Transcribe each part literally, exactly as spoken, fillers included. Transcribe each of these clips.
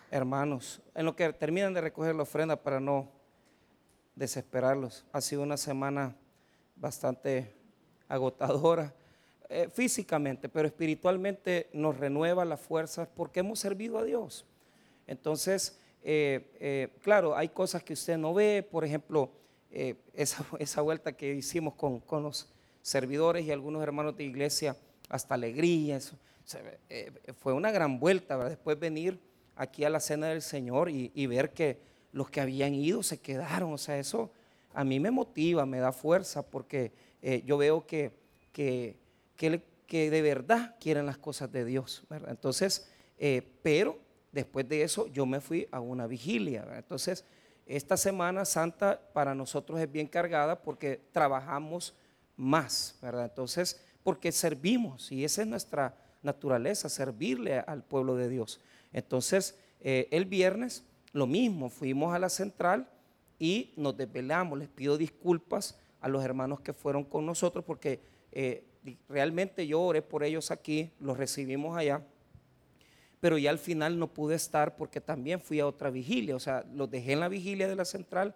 Hermanos, en lo que terminan de recoger la ofrenda para no desesperarlos, ha sido una semana bastante agotadora eh, físicamente, pero espiritualmente nos renueva las fuerzas porque hemos servido a Dios. Entonces, eh, eh, claro, hay cosas que usted no ve, por ejemplo, eh, esa, esa vuelta que hicimos con, con los servidores y algunos hermanos de iglesia, hasta alegría, eso, o sea, eh, fue una gran vuelta, ¿verdad? Después venir aquí a la cena del Señor y, y ver que los que habían ido se quedaron, o sea, eso a mí me motiva, me da fuerza, porque eh, yo veo que, que, que, que de verdad quieren las cosas de Dios, ¿verdad? Entonces, eh, pero después de eso yo me fui a una vigilia, ¿verdad? Entonces, esta Semana Santa para nosotros es bien cargada porque trabajamos más, ¿verdad? Entonces, porque servimos y esa es nuestra naturaleza, servirle al pueblo de Dios. Entonces, eh, el viernes lo mismo, fuimos a la central y nos desvelamos. Les pido disculpas a los hermanos que fueron con nosotros porque eh, realmente yo oré por ellos aquí, los recibimos allá, pero ya al final no pude estar porque también fui a otra vigilia, o sea, los dejé en la vigilia de la central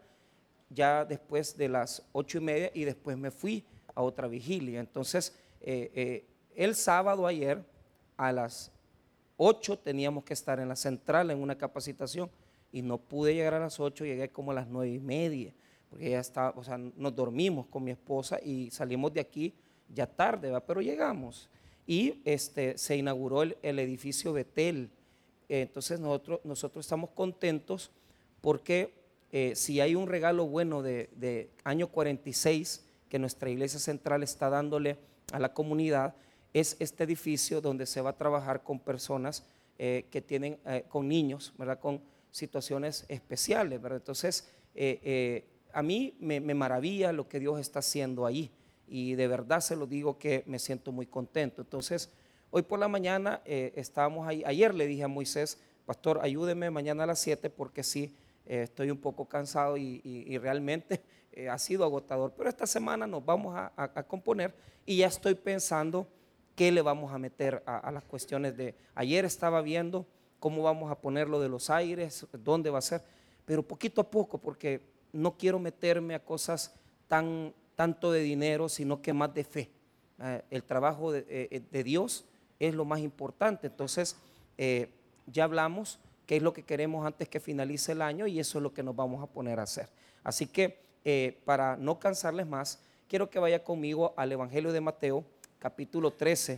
ya después de las ocho y media y después me fui a otra vigilia. Entonces, eh, eh, el sábado ayer a las ocho teníamos que estar en la central en una capacitación y no pude llegar a las ocho, llegué como a las nueve y media, porque ya estaba, o sea, nos dormimos con mi esposa y salimos de aquí ya tarde, ¿va? Pero llegamos y este, se inauguró el, el edificio Betel. Eh, entonces nosotros, nosotros estamos contentos porque eh, si hay un regalo bueno de, de año cuarenta y seis que nuestra iglesia central está dándole a la comunidad, es este edificio donde se va a trabajar con personas eh, que tienen, eh, con niños, ¿verdad? Con situaciones especiales, ¿verdad? Entonces, eh, eh, a mí me, me maravilla lo que Dios está haciendo ahí y de verdad se lo digo que me siento muy contento. Entonces, hoy por la mañana eh, estábamos ahí, ayer le dije a Moisés, pastor, ayúdeme mañana a las siete porque sí, eh, estoy un poco cansado y, y, y realmente eh, ha sido agotador, pero esta semana nos vamos a, a, a componer y ya estoy pensando qué le vamos a meter a, a las cuestiones de, ayer estaba viendo cómo vamos a ponerlo de los aires, dónde va a ser, pero poquito a poco, porque no quiero meterme a cosas tan, tanto de dinero, sino que más de fe. Eh, el trabajo de, eh, de Dios es lo más importante. Entonces, eh, ya hablamos qué es lo que queremos antes que finalice el año y eso es lo que nos vamos a poner a hacer. Así que, eh, para no cansarles más, quiero que vaya conmigo al Evangelio de Mateo, capítulo trece,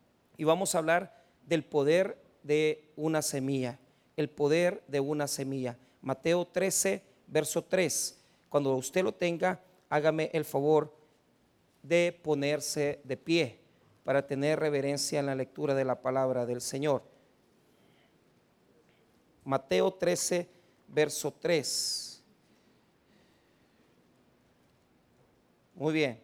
y vamos a hablar del poder de una semilla, el poder de una semilla. Mateo trece, verso tres. Cuando usted lo tenga, hágame el favor de ponerse de pie para tener reverencia en la lectura de la palabra del Señor. Mateo trece, verso tres. Muy bien.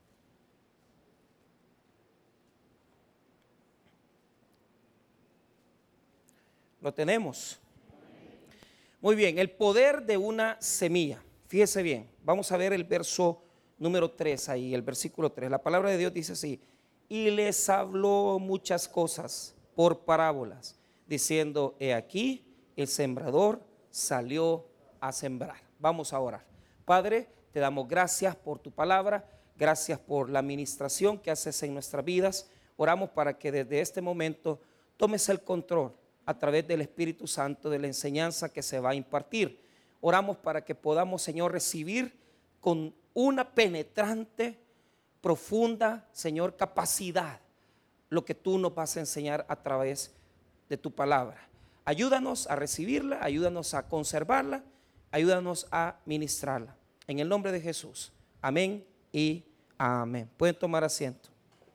Lo tenemos. Muy bien, el poder de una semilla. Fíjese bien, vamos a ver el verso número tres ahí, el versículo tres. La palabra de Dios dice así: y les habló muchas cosas por parábolas, diciendo, he aquí, el sembrador salió a sembrar. Vamos a orar. Padre, te damos gracias por tu palabra, gracias por la administración que haces en nuestras vidas. Oramos para que desde este momento tomes el control a través del Espíritu Santo de la enseñanza que se va a impartir. Oramos para que podamos, Señor, recibir con una penetrante, profunda, Señor, capacidad lo que tú nos vas a enseñar a través de tu palabra. Ayúdanos a recibirla, ayúdanos a conservarla, ayúdanos a ministrarla. En el nombre de Jesús. Amén y amén. Pueden tomar asiento.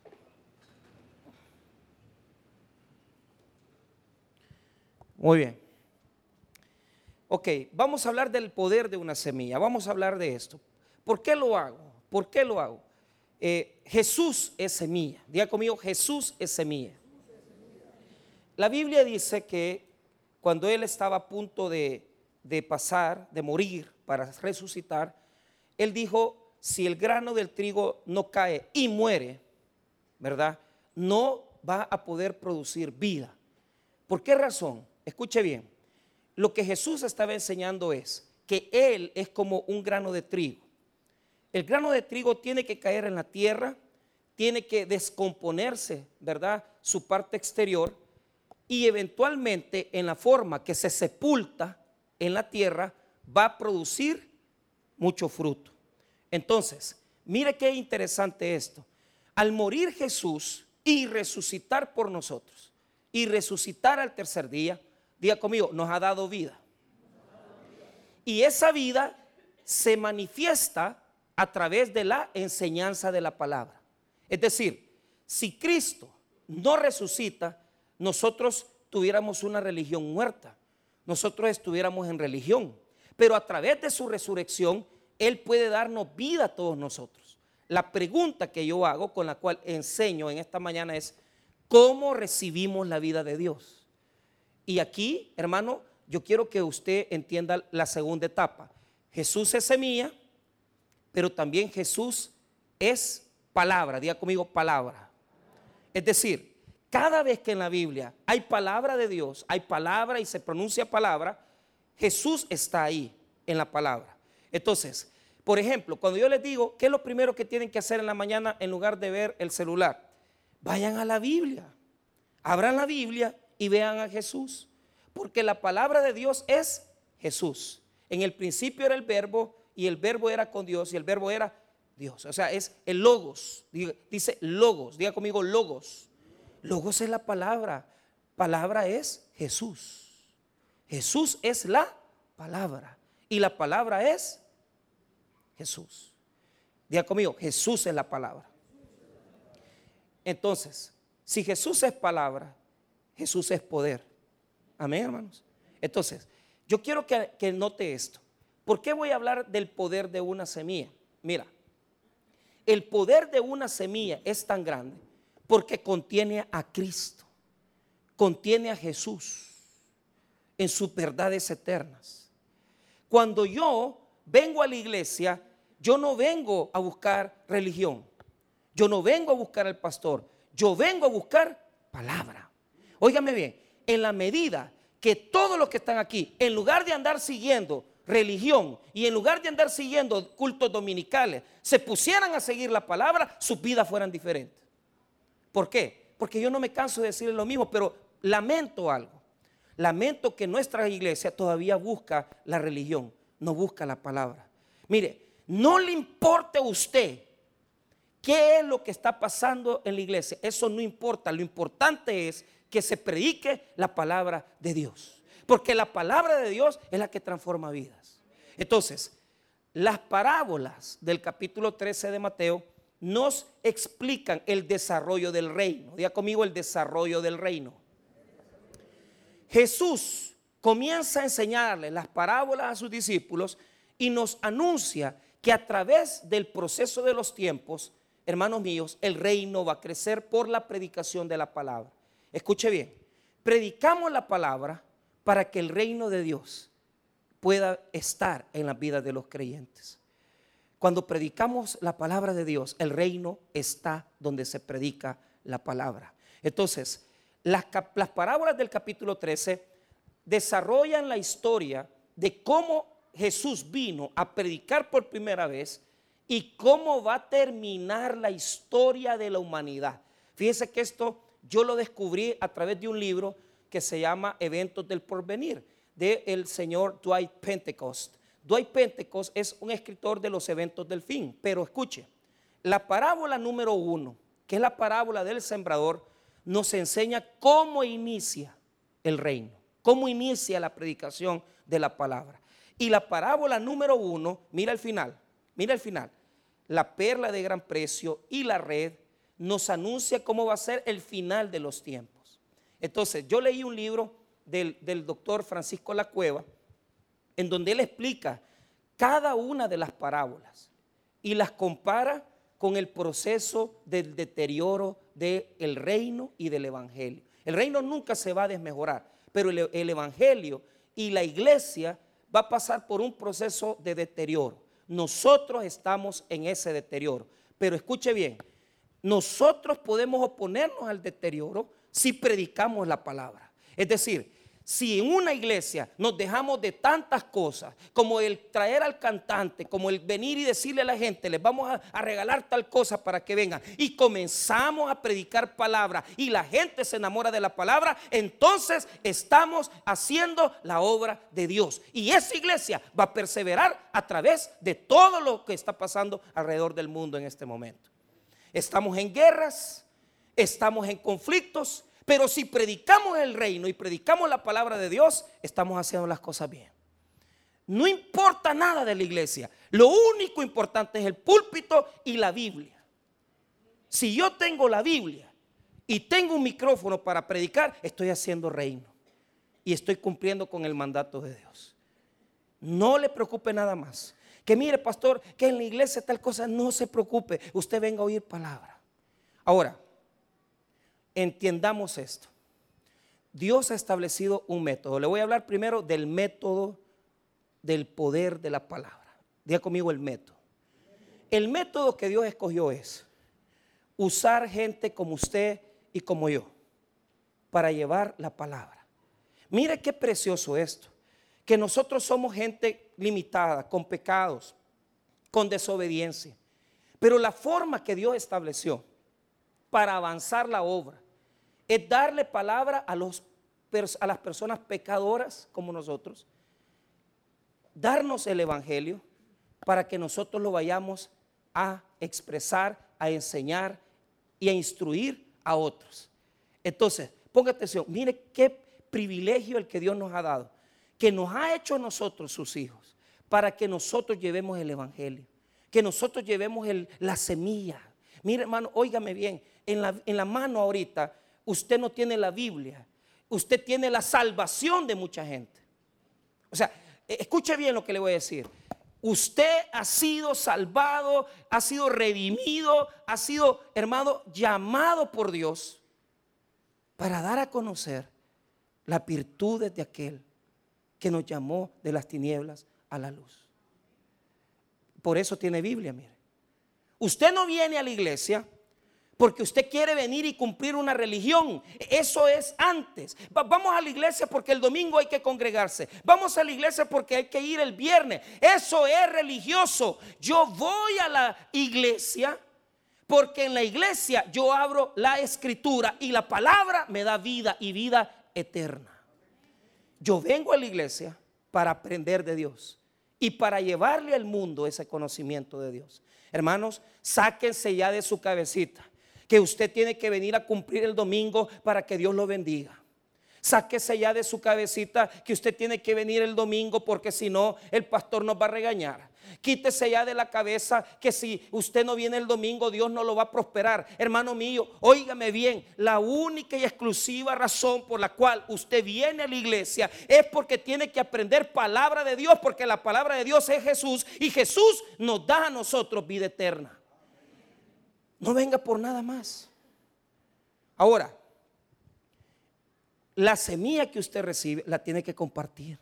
Muy bien. Ok, vamos a hablar del poder de una semilla. Vamos a hablar de esto. ¿Por qué lo hago? ¿Por qué lo hago? Eh, Jesús es semilla. Diga conmigo, Jesús es semilla. La Biblia dice que cuando Él estaba a punto de, de pasar, de morir para resucitar, Él dijo, si el grano del trigo no cae y muere, ¿verdad? No va a poder producir vida. ¿Por qué razón? Escuche bien. lo que Jesús estaba enseñando es que Él es como un grano de trigo. El grano de trigo tiene que caer en la tierra, tiene que descomponerse, ¿verdad?, su parte exterior, y eventualmente en la forma que se sepulta en la tierra va a producir mucho fruto. Entonces, mire qué interesante esto. Al morir Jesús y resucitar por nosotros, y resucitar al tercer día, diga conmigo, nos ha dado vida. Y esa vida se manifiesta a través de la enseñanza de la palabra. Es decir, si Cristo no resucita, nosotros tuviéramos una religión muerta, nosotros estuviéramos en religión, pero a través de su resurrección, Él puede darnos vida a todos nosotros. La pregunta que yo hago, con la cual enseño en esta mañana, es ¿cómo recibimos la vida de Dios? Y aquí, hermano, yo quiero que usted entienda la segunda etapa. Jesús es semilla, pero también Jesús es palabra. Diga conmigo, palabra. Es decir, cada vez que en la Biblia hay palabra de Dios, hay palabra y se pronuncia palabra, Jesús está ahí en la palabra. Entonces, por ejemplo, cuando yo les digo, ¿qué es lo primero que tienen que hacer en la mañana en lugar de ver el celular? Vayan a la Biblia, abran la Biblia y vean a Jesús, porque la palabra de Dios es Jesús. En el principio era el verbo y el verbo era con Dios y el verbo era Dios. O sea, es el logos, dice logos, diga conmigo logos. Logos es la palabra, palabra es Jesús. Jesús es la palabra y la palabra es Jesús. Diga conmigo, Jesús es la palabra. Entonces, si Jesús es palabra, Jesús es poder. Amén, hermanos. Entonces, yo quiero que, que note esto. ¿Por qué voy a hablar del poder de una semilla? Mira, el poder de una semilla es tan grande porque contiene a Cristo, contiene a Jesús en sus verdades eternas. Cuando yo vengo a la iglesia, yo no vengo a buscar religión, yo no vengo a buscar al pastor, yo vengo a buscar palabra. Óigame bien, en la medida que todos los que están aquí, en lugar de andar siguiendo religión y en lugar de andar siguiendo cultos dominicales, se pusieran a seguir la palabra, sus vidas fueran diferentes. ¿Por qué? Porque yo no me canso de decirle lo mismo, pero lamento algo. Lamento que nuestra iglesia todavía busca la religión, no busca la palabra. Mire, no le importe a usted qué es lo que está pasando en la iglesia. Eso no importa. Lo importante es que se predique la palabra de Dios. Porque la palabra de Dios es la que transforma vidas. Entonces, las parábolas del capítulo trece de Mateo nos explican el desarrollo del reino. Diga conmigo, el desarrollo del reino. Jesús comienza a enseñarle las parábolas a sus discípulos y nos anuncia que a través del proceso de los tiempos, hermanos míos, el reino va a crecer por la predicación de la palabra. Escuche bien, predicamos la palabra para que el reino de Dios pueda estar en la vida de los creyentes. Cuando predicamos la palabra de Dios, el reino está donde se predica la palabra. Entonces, las, las parábolas del capítulo trece desarrollan la historia de cómo Jesús vino a predicar por primera vez y cómo va a terminar la historia de la humanidad. Fíjese que esto yo lo descubrí a través de un libro que se llama Eventos del Porvenir, del señor Dwight Pentecost. Dwight Pentecost es un escritor de los eventos del fin, pero escuche, la parábola número uno, que es la parábola del sembrador, nos enseña cómo inicia el reino, cómo inicia la predicación de la palabra. Y la parábola número uno, mira el final, mira el final, la perla de gran precio y la red nos anuncia cómo va a ser el final de los tiempos. Entonces, yo leí un libro del, del doctor Francisco Lacueva, en donde él explica cada una de las parábolas y las compara con el proceso del deterioro del reino y del evangelio. El reino nunca se va a desmejorar, pero el, el evangelio y la iglesia va a pasar por un proceso de deterioro. Nosotros estamos en ese deterioro, pero escuche bien, nosotros podemos oponernos al deterioro si predicamos la palabra. Es decir, Si en una iglesia nos dejamos de tantas cosas, como el traer al cantante, como el venir y decirle a la gente, les vamos a, a regalar tal cosa para que vengan, y comenzamos a predicar palabra y la gente se enamora de la palabra, entonces estamos haciendo la obra de Dios. Y esa iglesia va a perseverar a través de todo lo que está pasando alrededor del mundo en este momento. Estamos en guerras, estamos en conflictos. Pero si predicamos el reino y predicamos la palabra de Dios, estamos haciendo las cosas bien. No importa nada de la iglesia. Lo único importante es el púlpito y la Biblia. Si yo tengo la Biblia y tengo un micrófono para predicar, estoy haciendo reino. Y estoy cumpliendo con el mandato de Dios. No le preocupe nada más. Que mire, pastor, que en la iglesia tal cosa, no se preocupe. Usted venga a oír palabra. Ahora, entiendamos esto. Dios ha establecido un método. Le voy a hablar primero del método del poder de la palabra. Diga conmigo el método. El método que Dios escogió es usar gente como usted y como yo para llevar la palabra. Mire qué precioso esto, que nosotros somos gente limitada, con pecados, con desobediencia, pero la forma que Dios estableció para avanzar la obra es darle palabra a, los, a las personas pecadoras como nosotros, darnos el evangelio para que nosotros lo vayamos a expresar, a enseñar y a instruir a otros. Entonces, ponga atención, mire qué privilegio el que Dios nos ha dado, que nos ha hecho a nosotros sus hijos, para que nosotros llevemos el evangelio, que nosotros llevemos el, la semilla. Mire, hermano, óigame bien, en la, en la mano ahorita usted no tiene la Biblia, usted tiene la salvación de mucha gente. O sea, escuche bien lo que le voy a decir. Usted ha sido salvado, ha sido redimido, ha sido, hermano, llamado por Dios para dar a conocer las virtudes de aquel que nos llamó de las tinieblas a la luz. Por eso tiene Biblia, mire. Usted no viene a la iglesia porque usted quiere venir y cumplir una religión. Eso es antes. Vamos a la iglesia porque el domingo hay que congregarse. Vamos a la iglesia porque hay que ir el viernes. Eso es religioso. Yo voy a la iglesia porque en la iglesia yo abro la escritura y la palabra me da vida y vida eterna. Yo vengo a la iglesia para aprender de Dios y para llevarle al mundo ese conocimiento de Dios. Hermanos, sáquense ya de su cabecita que usted tiene que venir a cumplir el domingo para que Dios lo bendiga. Sáquese ya de su cabecita que usted tiene que venir el domingo porque si no el pastor nos va a regañar. Quítese ya de la cabeza que si usted no viene el domingo Dios no lo va a prosperar. Hermano mío, óigame bien, la única y exclusiva razón por la cual usted viene a la iglesia es porque tiene que aprender palabra de Dios, porque la palabra de Dios es Jesús y Jesús nos da a nosotros vida eterna. No venga por nada más. Ahora, la semilla que usted recibe la tiene que compartir.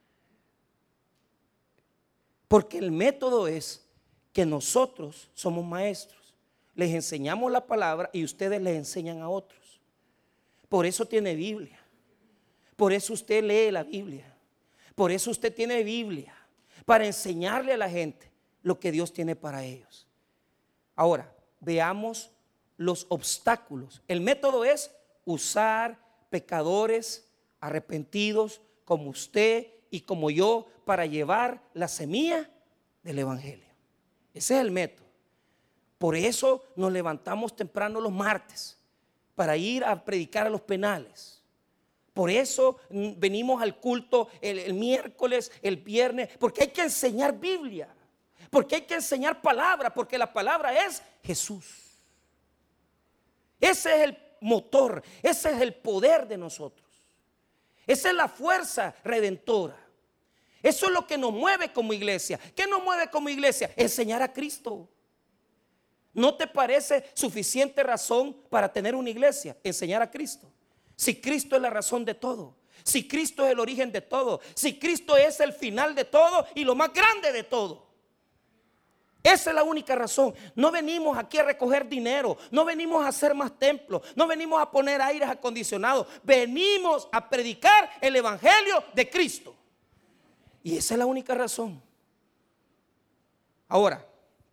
Porque el método es que nosotros somos maestros. Les enseñamos la palabra y ustedes les enseñan a otros. Por eso tiene Biblia. Por eso usted lee la Biblia. Por eso usted tiene Biblia. Para enseñarle a la gente lo que Dios tiene para ellos. Ahora, veamos los obstáculos. El método es usar pecadores arrepentidos como usted y como yo para llevar la semilla del evangelio. Ese es el método. Por eso nos levantamos temprano los martes para ir a predicar a los penales. Por eso venimos al culto el, el miércoles, el viernes, porque hay que enseñar Biblia. Porque hay que enseñar palabra, porque la palabra es Jesús. Ese es el motor, ese es el poder de nosotros. Esa es la fuerza redentora. Eso es lo que nos mueve como iglesia. ¿Qué nos mueve como iglesia? Enseñar a Cristo. ¿No te parece suficiente razón para tener una iglesia? Enseñar a Cristo. Si Cristo es la razón de todo, si Cristo es el origen de todo, si Cristo es el final de todo y lo más grande de todo. Esa es la única razón. No venimos aquí a recoger dinero, no venimos a hacer más templos, no venimos a poner aires acondicionados. Venimos a predicar el evangelio de Cristo. Y esa es la única razón. Ahora,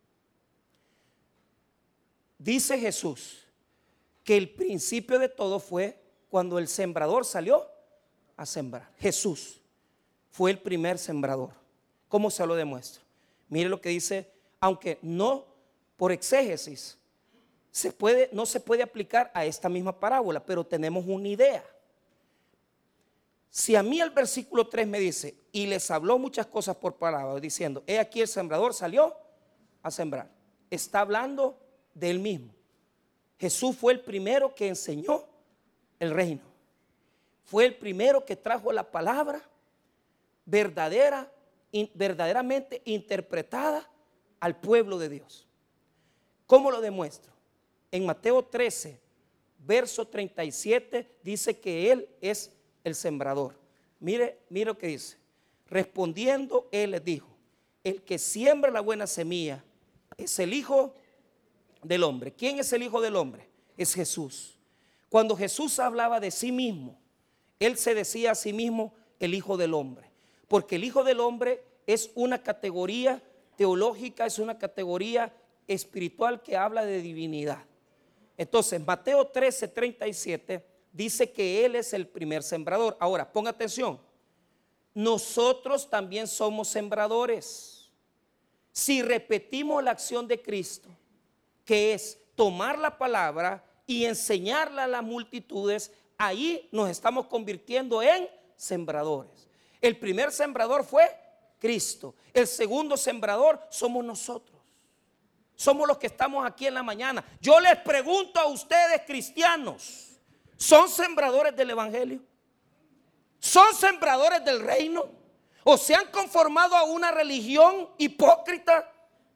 dice Jesús que el principio de todo fue cuando el sembrador salió a sembrar. Jesús fue el primer sembrador. ¿Cómo se lo demuestro? Mire lo que dice, aunque no por exégesis, se puede, no se puede aplicar a esta misma parábola, pero tenemos una idea. Si a mí el versículo tres me dice, y les habló muchas cosas por parábola, diciendo, he aquí el sembrador salió a sembrar. Está hablando de él mismo. Jesús fue el primero que enseñó el reino. Fue el primero que trajo la palabra verdadera, in, verdaderamente interpretada al pueblo de Dios. ¿Cómo lo demuestro? En Mateo trece, verso treinta y siete, dice que Él es el sembrador. Mire, mire lo que dice. Respondiendo, Él les dijo, el que siembra la buena semilla es el Hijo del Hombre. ¿Quién es el Hijo del Hombre? Es Jesús. Cuando Jesús hablaba de sí mismo, Él se decía a sí mismo el Hijo del Hombre. Porque el Hijo del Hombre es una categoría teológica, es una categoría espiritual que habla de divinidad. Entonces, Mateo trece, treinta y siete dice que Él es el primer sembrador. Ahora, ponga atención. Nosotros también somos sembradores. Si repetimos la acción de Cristo, que es tomar la palabra y enseñarla a las multitudes, ahí nos estamos convirtiendo en sembradores. El primer sembrador fue Cristo. El segundo sembrador somos nosotros. Somos los que estamos aquí en la mañana. Yo les pregunto a ustedes, cristianos, ¿son sembradores del evangelio? ¿Son sembradores del reino? ¿O se han conformado a una religión hipócrita?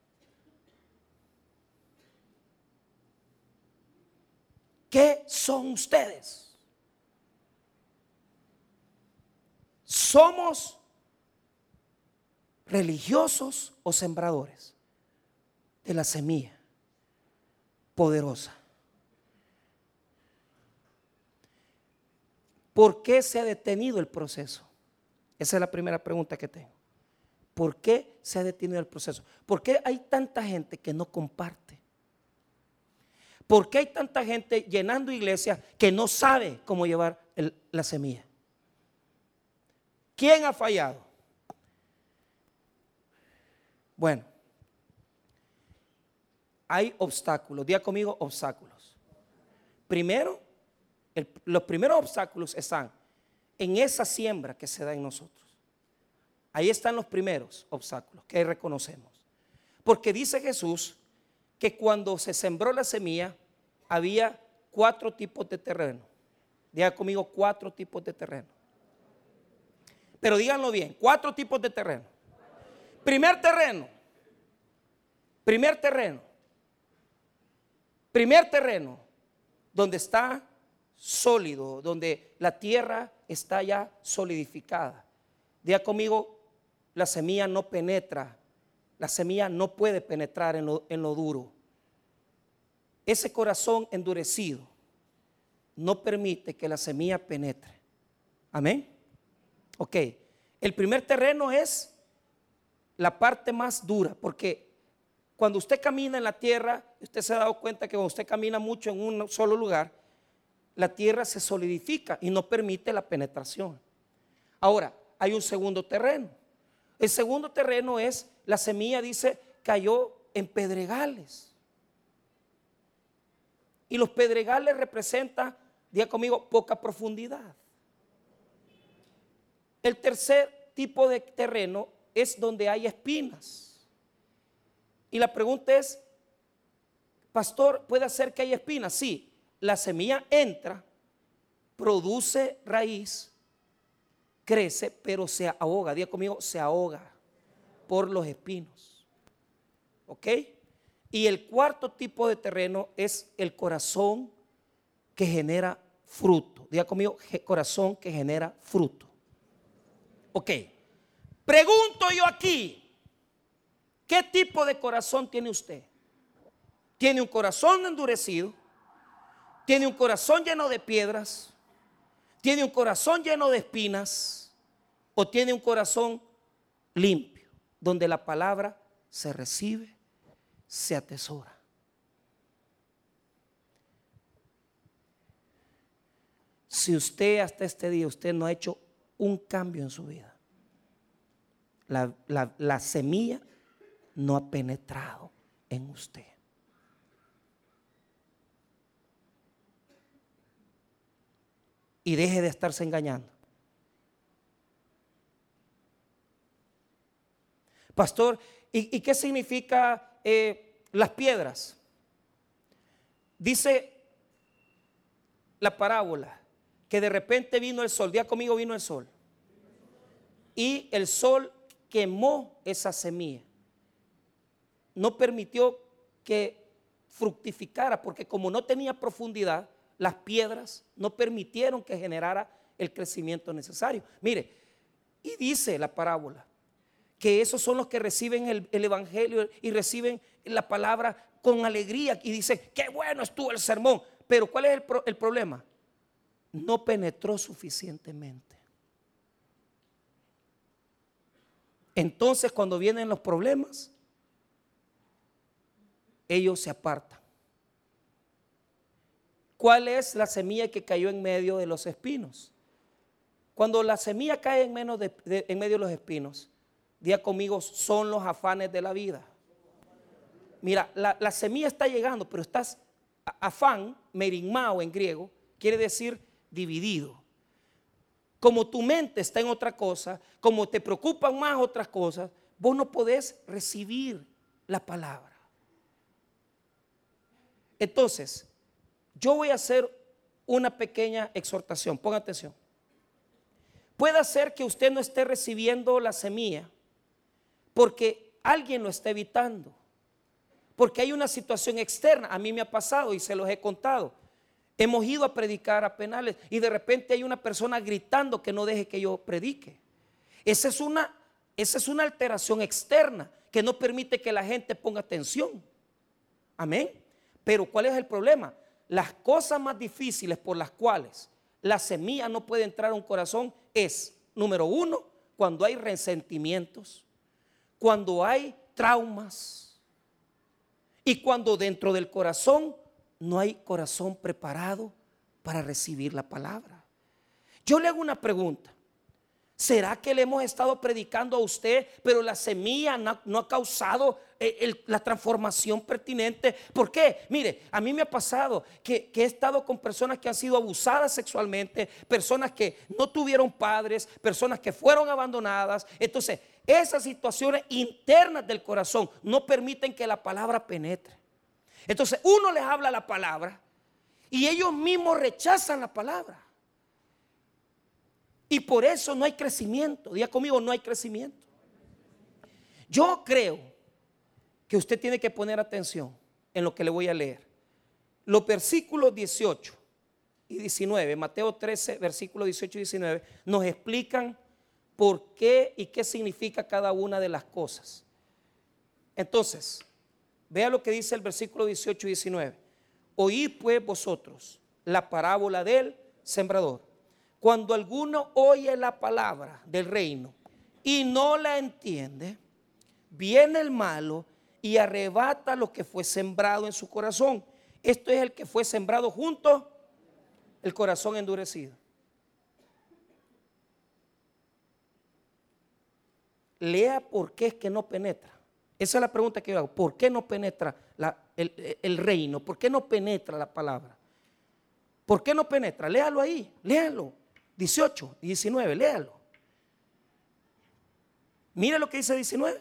¿Qué son ustedes? ¿Somos religiosos o sembradores de la semilla poderosa? ¿Por qué se ha detenido el proceso? Esa es la primera pregunta que tengo. ¿Por qué se ha detenido el proceso? ¿Por qué hay tanta gente que no comparte? ¿Por qué hay tanta gente llenando iglesias que no sabe cómo llevar el, la semilla? ¿Quién ha fallado? Bueno, hay obstáculos. Diga conmigo, obstáculos. Primero, el, los primeros obstáculos están en esa siembra que se da en nosotros. Ahí están los primeros obstáculos que reconocemos. Porque dice Jesús que cuando se sembró la semilla había cuatro tipos de terreno. Diga conmigo, cuatro tipos de terreno. Pero díganlo bien, cuatro tipos de terreno. Primer terreno. Primer terreno. Primer terreno. Donde está sólido, donde la tierra está ya solidificada. Diga conmigo, la semilla no penetra. La semilla no puede penetrar en lo, en lo duro. Ese corazón endurecido no permite que la semilla penetre. Amén. Ok, el primer terreno es la parte más dura, porque cuando usted camina en la tierra, usted se ha dado cuenta que cuando usted camina mucho en un solo lugar, la tierra se solidifica y no permite la penetración. Ahora, hay un segundo terreno. El segundo terreno es, la semilla dice, cayó en pedregales. Y los pedregales representan, diga conmigo, poca profundidad. El tercer tipo de terreno es donde hay espinas. Y la pregunta es, pastor, ¿puede ser que haya espinas? Sí, la semilla entra, produce raíz, crece, pero se ahoga. Diga conmigo, se ahoga por los espinos. ¿Ok? Y el cuarto tipo de terreno es el corazón que genera fruto. Diga conmigo, corazón que genera fruto. Ok, pregunto yo aquí, ¿Qué tipo de corazón tiene usted? ¿Tiene un corazón endurecido? ¿Tiene un corazón lleno de piedras? ¿Tiene un corazón lleno de espinas? ¿O tiene un corazón limpio, donde la palabra se recibe, se atesora? Si usted hasta este día, usted no ha hecho un cambio en su vida, la, la, la semilla no ha penetrado en usted. Y deje de estarse engañando. Pastor, ¿y, y qué significa eh, las piedras? Dice la parábola que de repente vino el sol. Día conmigo, vino el sol. Y el sol quemó esa semilla. No permitió que fructificara, porque como no tenía profundidad, las piedras no permitieron que generara el crecimiento necesario. Mire, y dice la parábola que esos son los que reciben el, el evangelio y reciben la palabra con alegría y dicen, qué bueno estuvo el sermón. Pero ¿cuál es el, pro, el problema? No penetró suficientemente. Entonces, cuando vienen los problemas, ellos se apartan. ¿Cuál es la semilla que cayó en medio de los espinos? Cuando la semilla cae en, menos de, de, en medio de los espinos, diga conmigo, son los afanes de la vida. Mira, la, la semilla está llegando, pero estás, afán, merimao en griego, quiere decir dividido. Como tu mente está en otra cosa, como te preocupan más otras cosas, vos no podés recibir la palabra. Entonces, yo voy a hacer una pequeña exhortación, ponga atención. Puede ser que usted no esté recibiendo la semilla porque alguien lo está evitando, porque hay una situación externa. A mí me ha pasado y se los he contado. Hemos ido a predicar a penales y de repente hay una persona gritando que no deje que yo predique. Esa es una, esa es una alteración externa que no permite que la gente ponga atención. Amén. Pero ¿cuál es el problema? Las cosas más difíciles por las cuales la semilla no puede entrar a un corazón es, número uno, cuando hay resentimientos, cuando hay traumas y cuando dentro del corazón no hay corazón preparado para recibir la palabra. Yo le hago una pregunta. ¿Será que le hemos estado predicando a usted, pero la semilla no, no ha causado el, el, la transformación pertinente? ¿Por qué? Mire, a mí me ha pasado que, que he estado con personas que han sido abusadas sexualmente, personas que no tuvieron padres, personas que fueron abandonadas. Entonces, esas situaciones internas del corazón no permiten que la palabra penetre. Entonces, uno les habla la palabra y ellos mismos rechazan la palabra. Y por eso no hay crecimiento. Diga conmigo, no hay crecimiento. Yo creo que usted tiene que poner atención en lo que le voy a leer. Los versículos dieciocho y diecinueve, Mateo trece, versículos dieciocho y diecinueve, nos explican por qué y qué significa cada una de las cosas. Entonces, vea lo que dice el versículo dieciocho y diecinueve. Oíd pues vosotros la parábola del sembrador. Cuando alguno oye la palabra del reino y no la entiende, viene el malo y arrebata lo que fue sembrado en su corazón. Esto es el que fue sembrado junto el corazón endurecido. Lea por qué es que no penetra. Esa es la pregunta que yo hago. ¿Por qué no penetra la, el, el reino? ¿Por qué no penetra la palabra? ¿Por qué no penetra? Léalo ahí, léalo. dieciocho y diecinueve, léalo. Mire lo que dice diecinueve.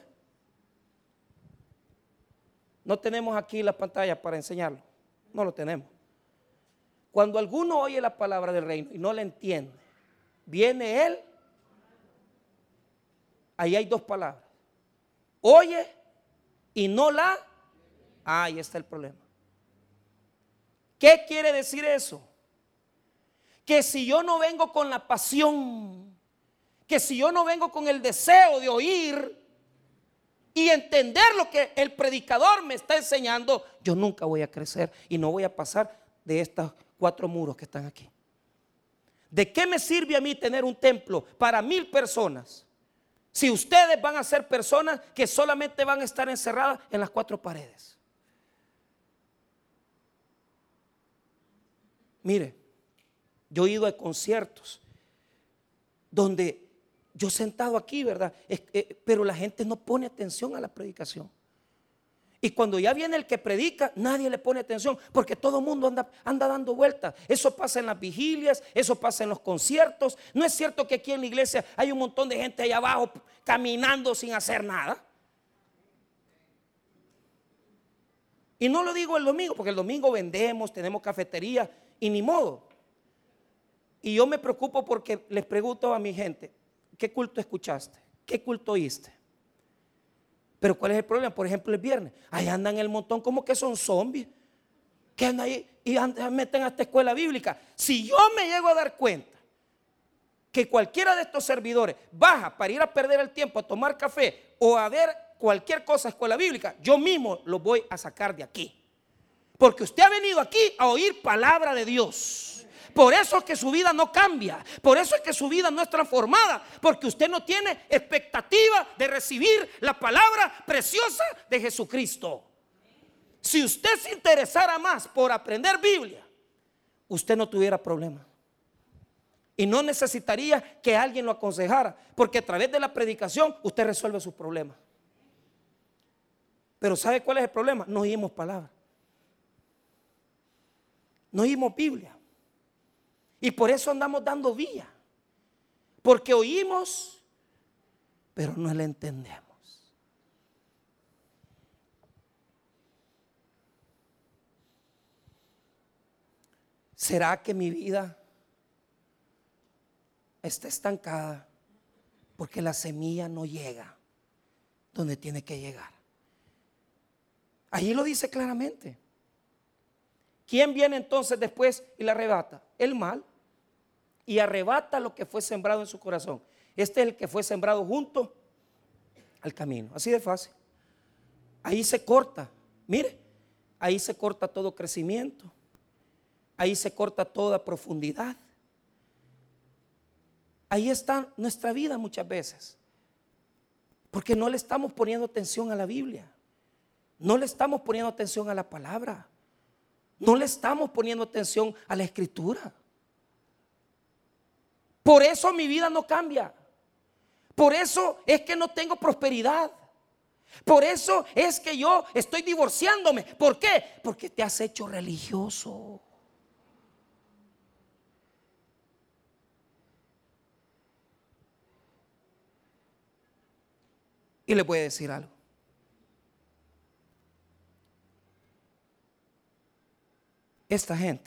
No tenemos aquí la pantalla para enseñarlo. No lo tenemos. Cuando alguno oye la palabra del reino y no la entiende, viene él. Ahí hay dos palabras. Oye y no la. Ah, ahí está el problema. ¿Qué quiere decir eso? Que si yo no vengo con la pasión, que si yo no vengo con el deseo de oír, y entender lo que el predicador me está enseñando, yo nunca voy a crecer y no voy a pasar de estos cuatro muros que están aquí. ¿De qué me sirve a mí tener un templo para mil personas si ustedes van a ser personas que solamente van a estar encerradas en las cuatro paredes? Mire, yo he ido a conciertos donde yo sentado aquí, ¿verdad? Eh, eh, pero la gente no pone atención a la predicación. Y cuando ya viene el que predica, nadie le pone atención, porque todo el mundo anda, anda dando vueltas. Eso pasa en las vigilias, eso pasa en los conciertos. No es cierto que aquí en la iglesia hay un montón de gente allá abajo caminando sin hacer nada. Y no lo digo el domingo, porque el domingo vendemos, tenemos cafetería y ni modo. Y yo me preocupo porque les pregunto a mi gente, ¿qué culto escuchaste? ¿Qué culto oíste? Pero ¿cuál es el problema? Por ejemplo, el viernes, ahí andan el montón como que son zombies, que andan ahí y andan, meten hasta escuela bíblica. Si yo me llego a dar cuenta que cualquiera de estos servidores baja para ir a perder el tiempo a tomar café o a ver cualquier cosa escuela bíblica, yo mismo los voy a sacar de aquí. Porque usted ha venido aquí a oír palabra de Dios. Por eso es que su vida no cambia. Por eso es que su vida no es transformada. Porque usted no tiene expectativa de recibir la palabra preciosa de Jesucristo. Si usted se interesara más por aprender Biblia, usted no tuviera problema. Y no necesitaría que alguien lo aconsejara. Porque a través de la predicación usted resuelve sus problemas. Pero ¿sabe cuál es el problema? No oímos palabra. No oímos Biblia. Y por eso andamos dando vía. Porque oímos, pero no la entendemos. ¿Será que mi vida está estancada porque la semilla no llega donde tiene que llegar? Allí lo dice claramente. ¿Quién viene entonces después y la arrebata? El mal. Y arrebata lo que fue sembrado en su corazón. Este es el que fue sembrado junto al camino. Así de fácil. Ahí se corta. Mire, ahí se corta todo crecimiento. Ahí se corta toda profundidad. Ahí está nuestra vida muchas veces. Porque no le estamos poniendo atención a la Biblia. No le estamos poniendo atención a la palabra. No le estamos poniendo atención a la escritura. Por eso mi vida no cambia. Por eso es que no tengo prosperidad. Por eso es que yo estoy divorciándome. ¿Por qué? Porque te has hecho religioso. Y le voy a decir algo. Esta gente,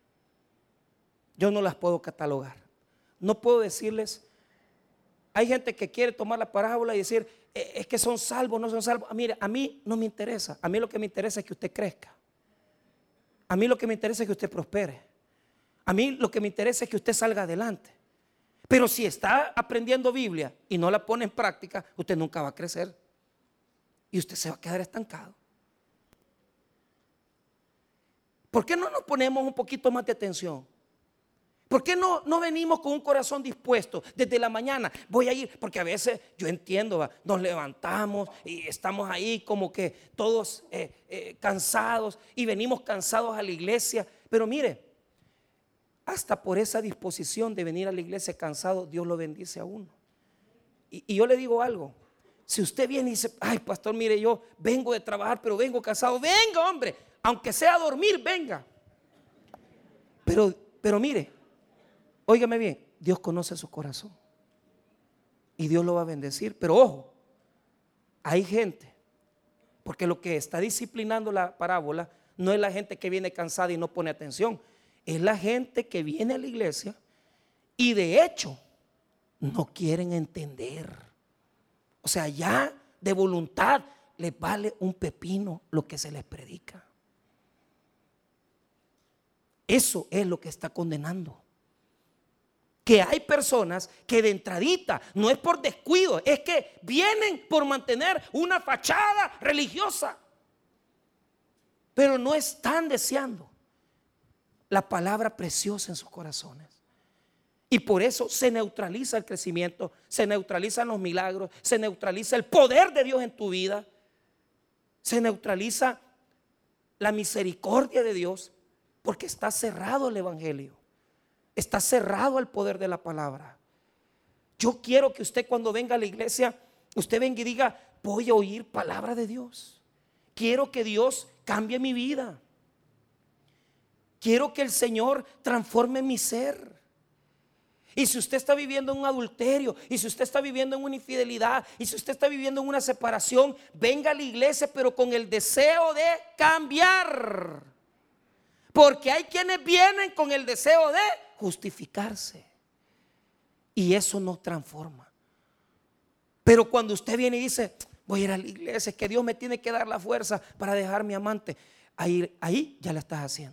yo no las puedo catalogar. No puedo decirles, hay gente que quiere tomar la parábola y decir, es que son salvos, no son salvos. Mire, a mí no me interesa. A mí lo que me interesa es que usted crezca. A mí lo que me interesa es que usted prospere. A mí lo que me interesa es que usted salga adelante. Pero si está aprendiendo Biblia y no la pone en práctica, usted nunca va a crecer. Y usted se va a quedar estancado. ¿Por qué no nos ponemos un poquito más de atención? ¿Por qué no, no venimos con un corazón dispuesto desde la mañana? Voy a ir, porque a veces yo entiendo, ¿va? Nos levantamos y estamos ahí como que todos eh, eh, cansados y venimos cansados a la iglesia. Pero mire, hasta por esa disposición de venir a la iglesia cansado, Dios lo bendice a uno. Y, y yo le digo algo, si usted viene y dice, ay pastor, mire, yo vengo de trabajar, pero vengo cansado, venga hombre, aunque sea a dormir, venga. Pero, pero mire, óigame bien, Dios conoce su corazón y Dios lo va a bendecir. Pero ojo, hay gente, porque lo que está disciplinando la parábola no es la gente que viene cansada y no pone atención, es la gente que viene a la iglesia y de hecho no quieren entender. O sea, ya de voluntad les vale un pepino lo que se les predica. Eso es lo que está condenando. que hay personas que de entradita, no es por descuido, es que vienen por mantener una fachada religiosa, pero no están deseando la palabra preciosa en sus corazones. Y por eso se neutraliza el crecimiento, se neutralizan los milagros, se neutraliza el poder de Dios en tu vida, se neutraliza la misericordia de Dios, porque está cerrado el evangelio, está cerrado el poder de la palabra. Yo quiero que usted, cuando venga a la iglesia, usted venga y diga: voy a oír palabra de Dios. Quiero que Dios cambie mi vida. Quiero que el Señor transforme mi ser. Y si usted está viviendo en un adulterio, y si usted está viviendo en una infidelidad, y si usted está viviendo en una separación, venga a la iglesia, pero con el deseo de cambiar. Porque hay quienes vienen con el deseo de justificarse, y eso no transforma. Pero cuando usted viene y dice: voy a ir a la iglesia, es que Dios me tiene que dar la fuerza para dejar mi amante, ahí, ahí ya la estás haciendo.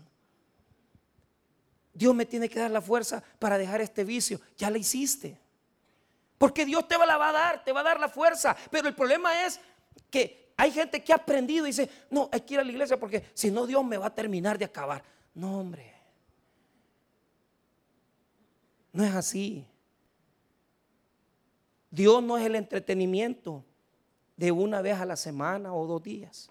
Dios me tiene que dar la fuerza para dejar este vicio, ya la hiciste. Porque Dios te la va a dar, te va a dar la fuerza. Pero el problema es que hay gente que ha aprendido y dice: no, hay que ir a la iglesia porque si no, Dios me va a terminar de acabar. No, hombre, no es así. Dios no es el entretenimiento de una vez a la semana o dos días.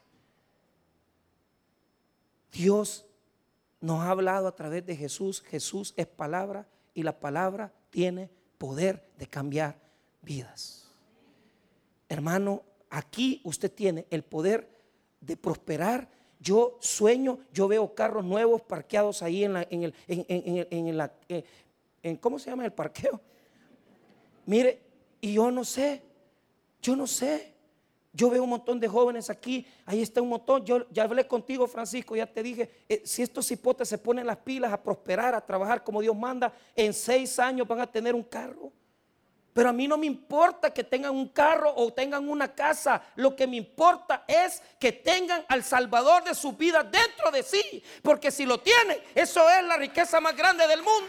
Dios nos ha hablado a través de Jesús. Jesús es palabra, y la palabra tiene poder de cambiar vidas. Hermano, aquí usted tiene el poder de prosperar. Yo sueño, yo veo carros nuevos parqueados ahí en la, en el, en, en, en, en la, en, en, ¿cómo se llama el parqueo? Mire, y yo no sé, yo no sé. Yo veo un montón de jóvenes aquí, ahí está un montón. Yo ya hablé contigo, Francisco, ya te dije, eh, si estos hipotes se ponen las pilas a prosperar, a trabajar como Dios manda, en seis años van a tener un carro. Pero a mí no me importa que tengan un carro o tengan una casa. Lo que me importa es que tengan al Salvador de su vida dentro de sí. Porque si lo tienen, eso es la riqueza más grande del mundo.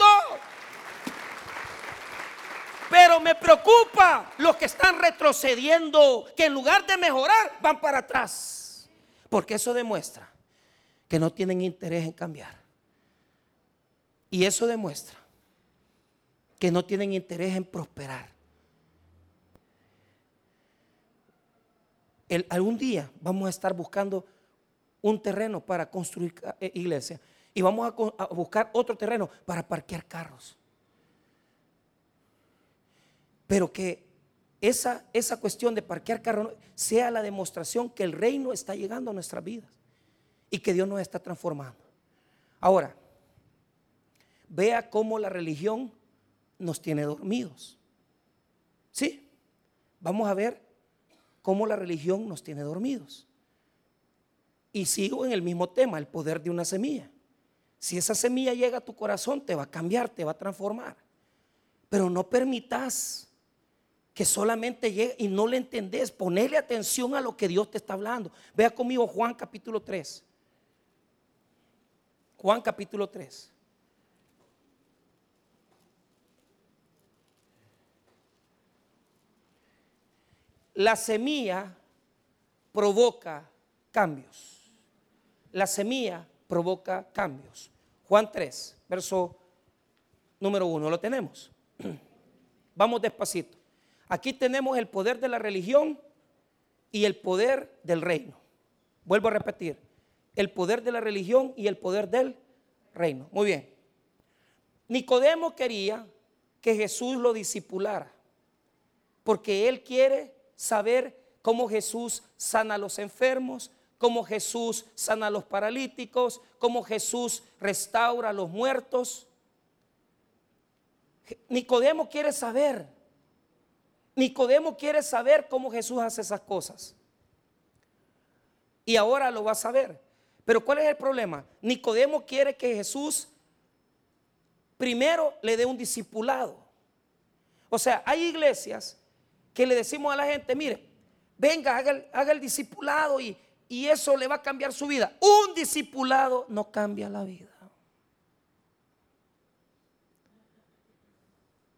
Pero me preocupa los que están retrocediendo, que en lugar de mejorar van para atrás. Porque eso demuestra que no tienen interés en cambiar. Y eso demuestra que no tienen interés en prosperar. El, algún día vamos a estar buscando un terreno para construir iglesia, y vamos a, a buscar otro terreno para parquear carros. Pero que esa, esa cuestión de parquear carros sea la demostración que el reino está llegando a nuestras vidas y que Dios nos está transformando. Ahora, vea cómo la religión nos tiene dormidos. Sí, vamos a ver cómo la religión nos tiene dormidos. Y sigo en el mismo tema, el poder de una semilla. Si esa semilla llega a tu corazón, te va a cambiar, te va a transformar. Pero no permitas que solamente llegue y no le entendés. Ponele atención a lo que Dios te está hablando. Vea conmigo Juan capítulo tres. Juan capítulo tres. La semilla provoca cambios. La semilla provoca cambios. Juan tres, verso número uno. ¿Lo tenemos? Vamos despacito. Aquí tenemos el poder de la religión y el poder del reino. Vuelvo a repetir, el poder de la religión y el poder del reino. Muy bien. Nicodemo quería que Jesús lo discipulara, porque él quiere saber cómo Jesús sana a los enfermos, cómo Jesús sana a los paralíticos, cómo Jesús restaura a los muertos. Nicodemo quiere saber. Nicodemo quiere saber cómo Jesús hace esas cosas. Y ahora lo va a saber. Pero ¿cuál es el problema? Nicodemo quiere que Jesús primero le dé un discipulado. O sea, hay iglesias que le decimos a la gente: mire, venga, haga el, haga el discipulado y, y eso le va a cambiar su vida. Un discipulado no cambia la vida.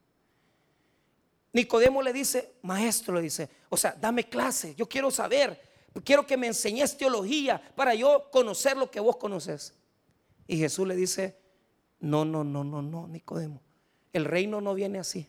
Nicodemo le dice, maestro, le dice, o sea, dame clase, yo quiero saber, quiero que me enseñes teología para yo conocer lo que vos conoces. Y Jesús le dice, no, no, no, no, no, Nicodemo, el reino no viene así.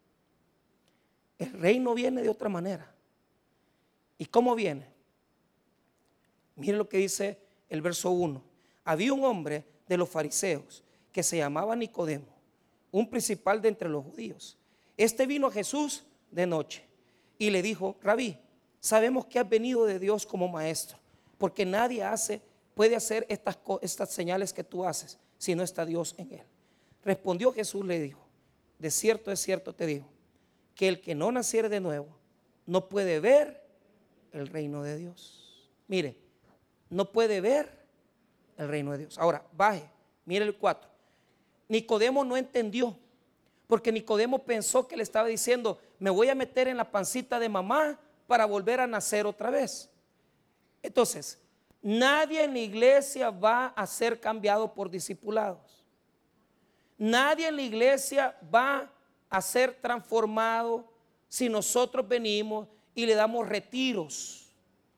El reino viene de otra manera. ¿Y cómo viene? Miren lo que dice el verso uno. Había un hombre de los fariseos que se llamaba Nicodemo, un principal de entre los judíos. Este vino a Jesús de noche y le dijo, Rabí, sabemos que has venido de Dios como maestro, porque nadie hace, puede hacer estas, estas señales que tú haces si no está Dios en él. Respondió Jesús, le dijo, de cierto, de cierto te digo, que el que no naciere de nuevo no puede ver el reino de Dios. Mire, no puede ver el reino de Dios. Ahora, baje, mire el cuatro. Nicodemo no entendió, porque Nicodemo pensó que le estaba diciendo, me voy a meter en la pancita de mamá para volver a nacer otra vez. Entonces, nadie en la iglesia va a ser cambiado por discipulados. Nadie en la iglesia va a ser transformado si nosotros venimos y le damos retiros.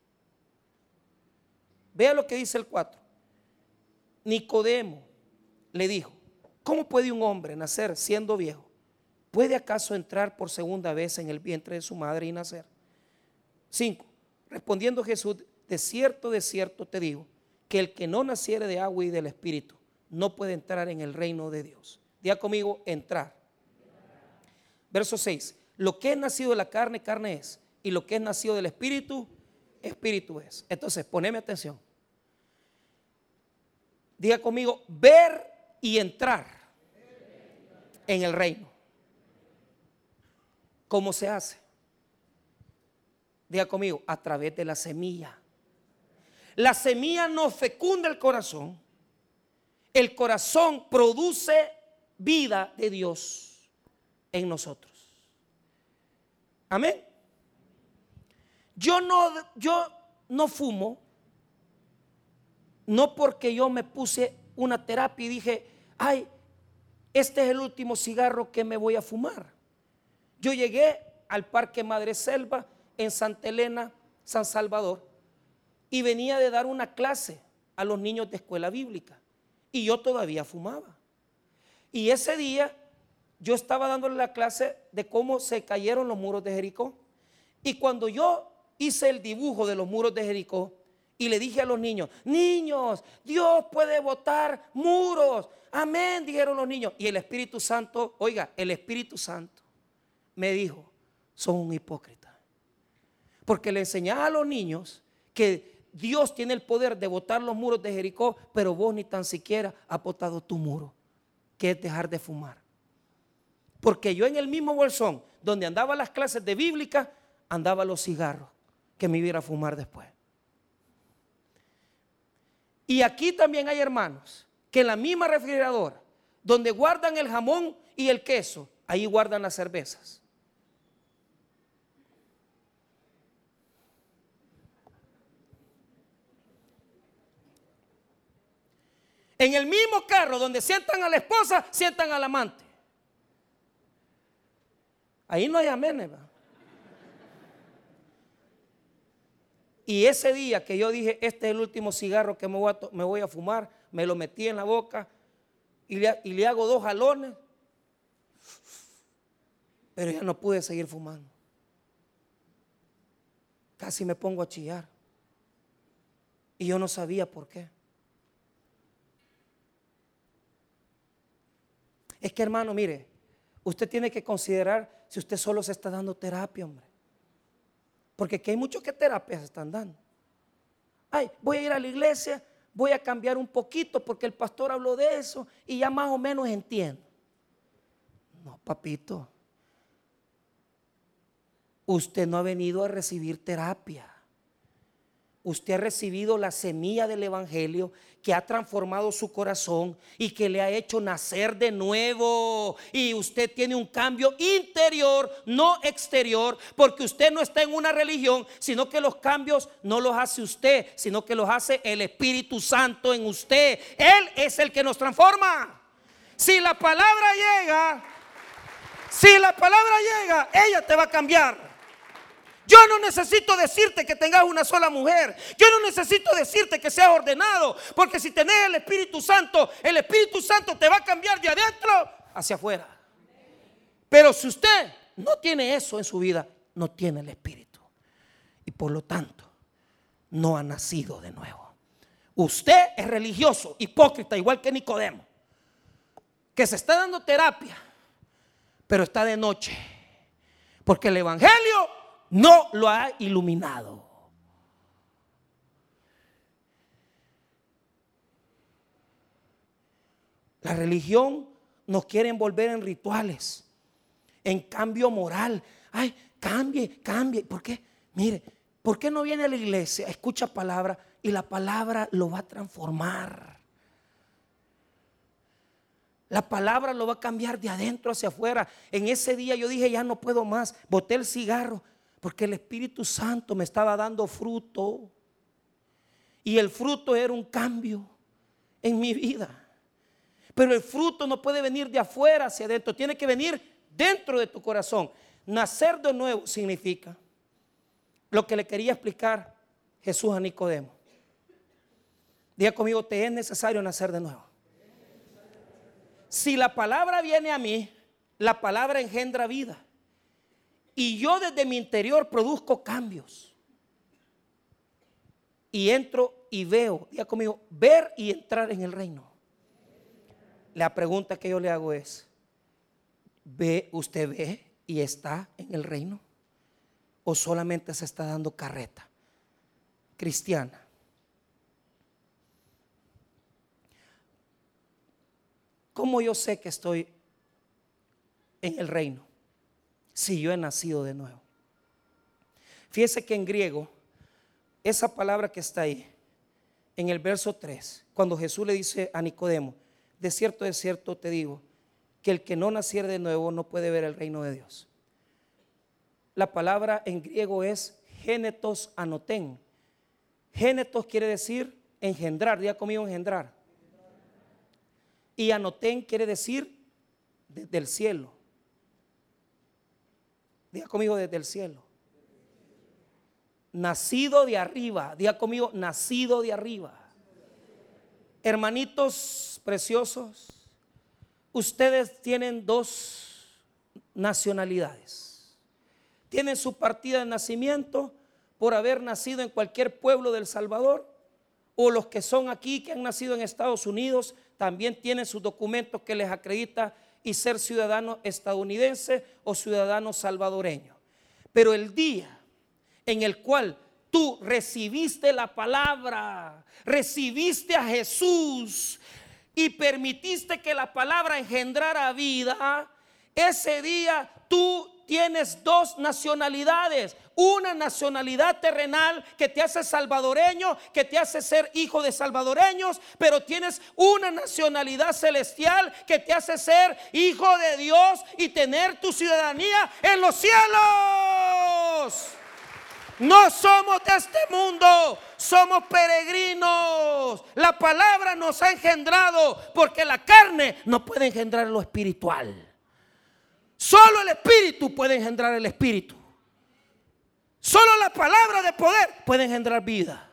Vea lo que dice el cuatro. Nicodemo le dijo, ¿cómo puede un hombre nacer siendo viejo? ¿Puede acaso entrar por segunda vez en el vientre de su madre y nacer? cinco. Respondiendo Jesús, de cierto, de cierto te digo, que el que no naciere de agua y del Espíritu no puede entrar en el reino de Dios. Diga conmigo, entrar. Verso seis. Lo que es nacido de la carne, carne es. Y lo que es nacido del Espíritu, Espíritu es. Entonces, poneme atención. Diga conmigo, ver y entrar en el reino. ¿Cómo se hace? Diga conmigo, a través de la semilla. La semilla nos fecunda el corazón. El corazón produce vida de Dios en nosotros. Amén. Yo no, yo no fumo, no porque yo me puse una terapia y dije, ay, este es el último cigarro que me voy a fumar. Yo llegué al Parque Madre Selva en Santa Elena, San Salvador, y venía de dar una clase a los niños de escuela bíblica y yo todavía fumaba. Y ese día yo estaba dándole la clase de cómo se cayeron los muros de Jericó, y cuando yo hice el dibujo de los muros de Jericó y le dije a los niños, niños, Dios puede botar muros, amén, dijeron los niños. Y el Espíritu Santo, oiga, el Espíritu Santo me dijo, son un hipócrita, porque le enseñaba a los niños que Dios tiene el poder de botar los muros de Jericó, pero vos ni tan siquiera has botado tu muro, que es dejar de fumar. Porque yo en el mismo bolsón donde andaba las clases de bíblica, andaba los cigarros que me iba a fumar después. Y aquí también hay hermanos que en la misma refrigeradora donde guardan el jamón y el queso, ahí guardan las cervezas. En el mismo carro donde sientan a la esposa, sientan al amante. Ahí no hay amén, ¿verdad? Y ese día que yo dije, este es el último cigarro que me voy a, me voy a fumar, me lo metí en la boca y le, y le hago dos jalones, pero ya no pude seguir fumando. Casi me pongo a chillar y yo no sabía por qué. Es que, hermano, mire, usted tiene que considerar si usted solo se está dando terapia, hombre. Porque aquí hay muchos que terapias se están dando. Ay, voy a ir a la iglesia, voy a cambiar un poquito porque el pastor habló de eso y ya más o menos entiendo. No, papito. Usted no ha venido a recibir terapia. Usted ha recibido la semilla del evangelio que ha transformado su corazón y que le ha hecho nacer de nuevo. Y usted tiene un cambio interior, no exterior, porque usted no está en una religión, sino que los cambios no los hace usted, sino que los hace el Espíritu Santo en usted. Él es el que nos transforma. Si la palabra llega, Si la palabra llega, ella te va a cambiar. Yo no necesito decirte que tengas una sola mujer. Yo no necesito decirte que seas ordenado. Porque si tenés el Espíritu Santo, el Espíritu Santo te va a cambiar de adentro hacia afuera. Pero si usted no tiene eso en su vida, no tiene el Espíritu. Y por lo tanto, no ha nacido de nuevo. Usted es religioso, hipócrita, igual que Nicodemo, que se está dando terapia, pero está de noche. Porque el Evangelio no lo ha iluminado. La religión nos quiere envolver en rituales, en cambio moral. Ay, cambie, cambie. ¿Por qué? Mire, ¿por qué no viene a la iglesia? Escucha palabra y la palabra lo va a transformar. La palabra lo va a cambiar de adentro hacia afuera. En ese día yo dije, ya no puedo más. Boté el cigarro porque el Espíritu Santo me estaba dando fruto. Y el fruto era un cambio en mi vida. Pero el fruto no puede venir de afuera hacia adentro. Tiene que venir dentro de tu corazón. Nacer de nuevo significa lo que le quería explicar Jesús a Nicodemo. Diga conmigo, te es necesario nacer de nuevo. Si la palabra viene a mí, la palabra engendra vida. Y yo desde mi interior produzco cambios. Y entro y veo, diga conmigo, ver y entrar en el reino. La pregunta que yo le hago es, ¿ve, usted ve y está en el reino? ¿O solamente se está dando carreta cristiana? ¿Cómo yo sé que estoy en el reino? Si yo he nacido de nuevo. Fíjese que en griego, esa palabra que está ahí, en el verso tres, cuando Jesús le dice a Nicodemo, de cierto, de cierto te digo, que el que no naciere de nuevo no puede ver el reino de Dios. La palabra en griego es génetos anoten. Génetos quiere decir engendrar, diga conmigo engendrar. Y anoten quiere decir desde el cielo. Diga conmigo desde el cielo. Nacido de arriba, diga conmigo nacido de arriba. Hermanitos preciosos, ustedes tienen dos nacionalidades. Tienen su partida de nacimiento por haber nacido en cualquier pueblo del Salvador, o los que son aquí, que han nacido en Estados Unidos, también tienen sus documentos que les acredita y ser ciudadano estadounidense o ciudadano salvadoreño. Pero el día en el cual tú recibiste la palabra, recibiste a Jesús y permitiste que la palabra engendrara vida, ese día tú tienes dos nacionalidades. Una nacionalidad terrenal que te hace salvadoreño, que te hace ser hijo de salvadoreños, pero tienes una nacionalidad celestial que te hace ser hijo de Dios y tener tu ciudadanía en los cielos. No somos de este mundo, somos peregrinos. La palabra nos ha engendrado porque la carne no puede engendrar lo espiritual. Solo el Espíritu puede engendrar el Espíritu. Solo la palabra de poder puede engendrar vida.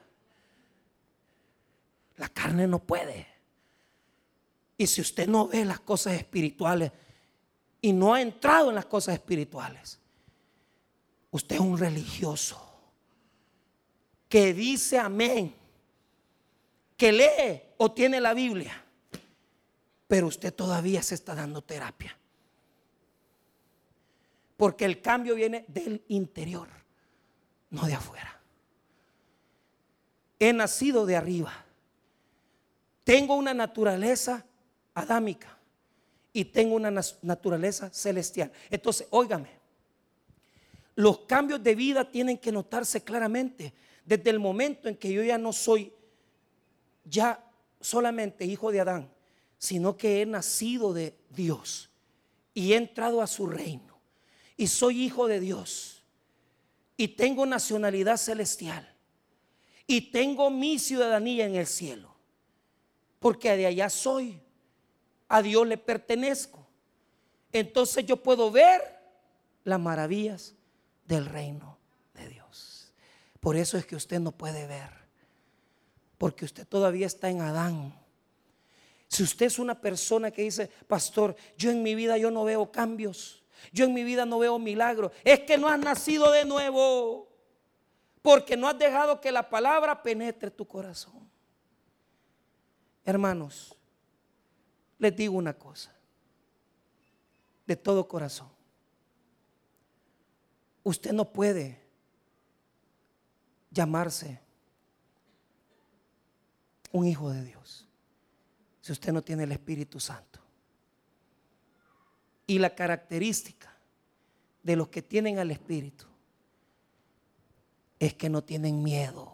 La carne no puede. Y si usted no ve las cosas espirituales y no ha entrado en las cosas espirituales, usted es un religioso que dice amén, que lee o tiene la Biblia, pero usted todavía se está dando terapia. Porque el cambio viene del interior, no de afuera. He nacido de arriba. Tengo una naturaleza adámica y tengo una naturaleza celestial. Entonces, óigame, los cambios de vida tienen que notarse claramente desde el momento en que yo ya no soy ya solamente hijo de Adán, sino que he nacido de Dios y he entrado a su reino. Y soy hijo de Dios y tengo nacionalidad celestial y tengo mi ciudadanía en el cielo, porque de allá soy, a Dios le pertenezco. entonces yo puedo ver las maravillas del reino de Dios. Por eso es que usted no puede ver, porque usted todavía está en Adán. Si usted es una persona que dice: pastor, yo en mi vida yo no veo cambios, yo en mi vida no veo milagros, es que no has nacido de nuevo, porque no has dejado que la palabra penetre tu corazón. Hermanos, les digo una cosa de todo corazón: usted no puede llamarse un hijo de Dios si usted no tiene el Espíritu Santo. Y la característica de los que tienen al Espíritu es que no tienen miedo.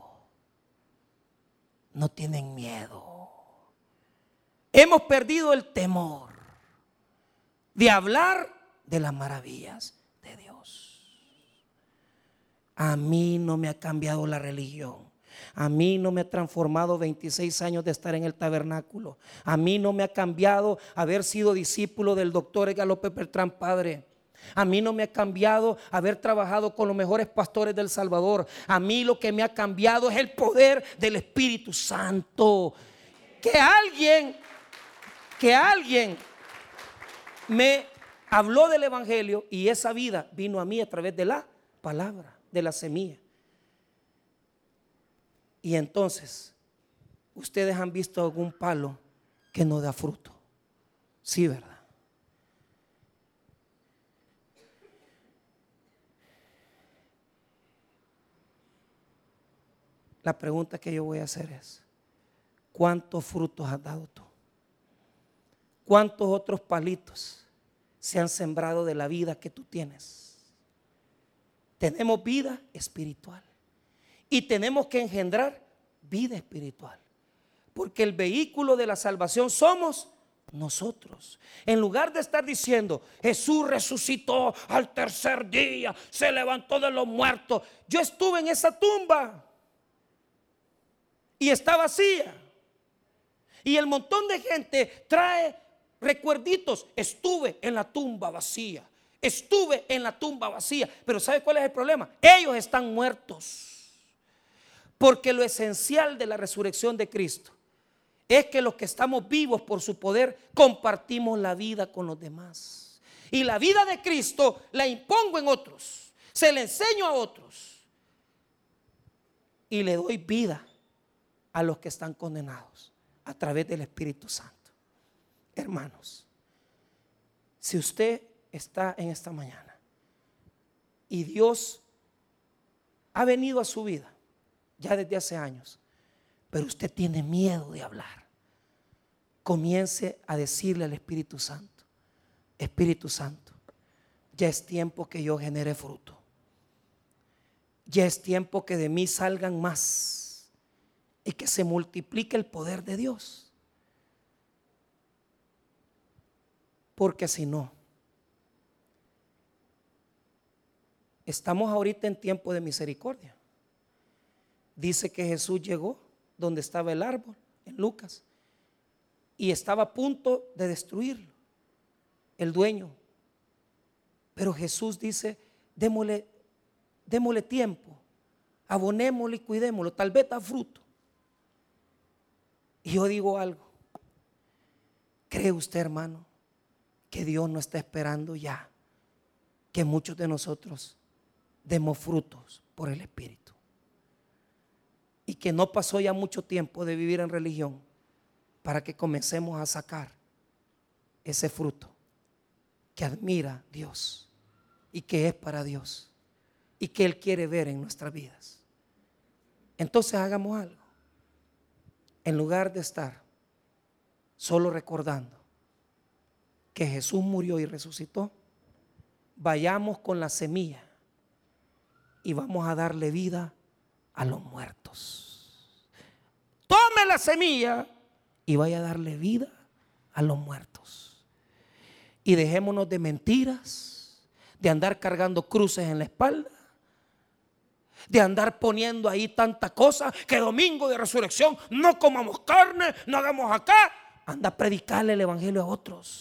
No tienen miedo. Hemos perdido el temor de hablar de las maravillas de Dios. A mí no me ha cambiado la religión. A mí no me ha transformado veintiséis años de estar en el tabernáculo. A mí no me ha cambiado haber sido discípulo del doctor Edgar López Beltrán Padre. A mí no me ha cambiado haber trabajado con los mejores pastores del Salvador. A mí lo que me ha cambiado es el poder del Espíritu Santo. Que alguien, que alguien me habló del Evangelio y esa vida vino a mí a través de la palabra, de la semilla. Y entonces, ustedes han visto algún palo que no da fruto. Sí, ¿verdad? La pregunta que yo voy a hacer es: ¿cuántos frutos has dado tú? ¿Cuántos otros palitos se han sembrado de la vida que tú tienes? Tenemos vida espiritual y tenemos que engendrar vida espiritual, porque el vehículo de la salvación somos nosotros. En lugar de estar diciendo: Jesús resucitó al tercer día, se levantó de los muertos. Yo estuve en esa tumba y está vacía, y el montón de gente trae recuerditos: estuve en la tumba vacía, estuve en la tumba vacía. Pero ¿sabe cuál es el problema? Ellos están muertos. Porque lo esencial de la resurrección de Cristo es que los que estamos vivos por su poder compartimos la vida con los demás. Y la vida de Cristo la impongo en otros, se la enseño a otros y le doy vida a los que están condenados a través del Espíritu Santo. Hermanos, si usted está en esta mañana y Dios ha venido a su vida ya desde hace años, pero usted tiene miedo de hablar, comience a decirle al Espíritu Santo: Espíritu Santo, ya es tiempo que yo genere fruto. Ya es tiempo que de mí salgan más y que se multiplique el poder de Dios. Porque si no, estamos ahorita en tiempo de misericordia. Dice que Jesús llegó donde estaba el árbol, en Lucas, y estaba a punto de destruirlo, el dueño. Pero Jesús dice: démosle, démosle tiempo, abonémosle y cuidémoslo, tal vez da fruto. Y yo digo algo: ¿cree usted, hermano, que Dios no está esperando ya que muchos de nosotros demos frutos por el Espíritu? Y que no pasó ya mucho tiempo de vivir en religión para que comencemos a sacar ese fruto que admira Dios y que es para Dios y que Él quiere ver en nuestras vidas. Entonces hagamos algo. En lugar de estar solo recordando que Jesús murió y resucitó, vayamos con la semilla y vamos a darle vida a los muertos. Tome la semilla y vaya a darle vida a los muertos. Y dejémonos de mentiras, de andar cargando cruces en la espalda, de andar poniendo ahí tanta cosa, que domingo de resurrección no comamos carne, no hagamos acá. Anda a predicarle el evangelio a otros.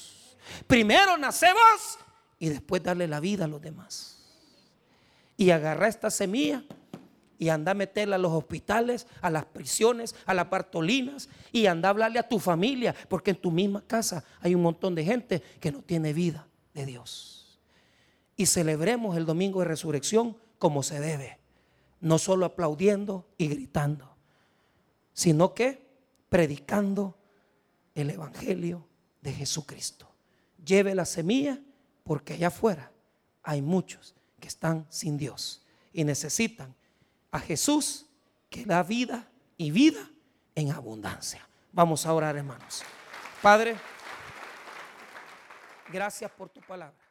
Primero nace vos y después darle la vida a los demás. Y agarra esta semilla y anda a meterla a los hospitales, a las prisiones, a las partolinas, y anda a hablarle a tu familia, porque en tu misma casa hay un montón de gente que no tiene vida de Dios. Y celebremos el domingo de resurrección como se debe, no solo aplaudiendo y gritando, sino que predicando el evangelio de Jesucristo. Lleve la semilla, porque allá afuera hay muchos que están sin Dios y necesitan a Jesús, que da vida y vida en abundancia. Vamos a orar, hermanos. Padre, gracias por tu palabra.